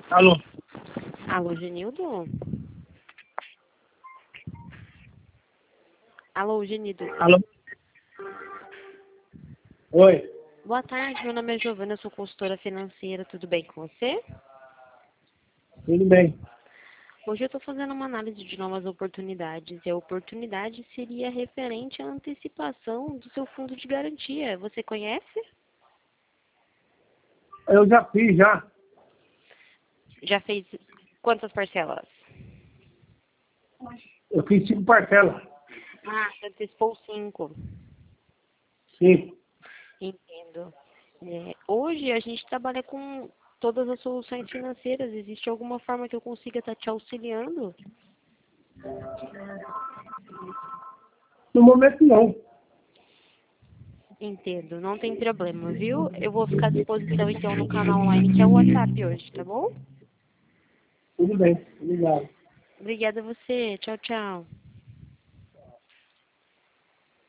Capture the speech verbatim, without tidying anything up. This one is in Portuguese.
Alô? Alô, Genildo? Alô, Genildo? Alô? Oi. Boa tarde, meu nome é Giovana, eu sou consultora financeira, tudo bem com você? Tudo bem. Hoje eu estou fazendo uma análise de novas oportunidades e a oportunidade seria referente à antecipação do seu fundo de garantia. Você conhece? Eu já fiz, já. Já fez quantas parcelas? Eu fiz cinco parcelas. Ah, você antecipou cinco. Sim. Entendo. É, hoje a gente trabalha com todas as soluções financeiras. Existe alguma forma que eu consiga estar te auxiliando? No momento, não. Entendo, não tem problema, viu? Eu vou ficar à disposição então no canal online que é o WhatsApp hoje, tá bom? Tudo bem. Obrigado. Obrigada a você. Tchau, tchau.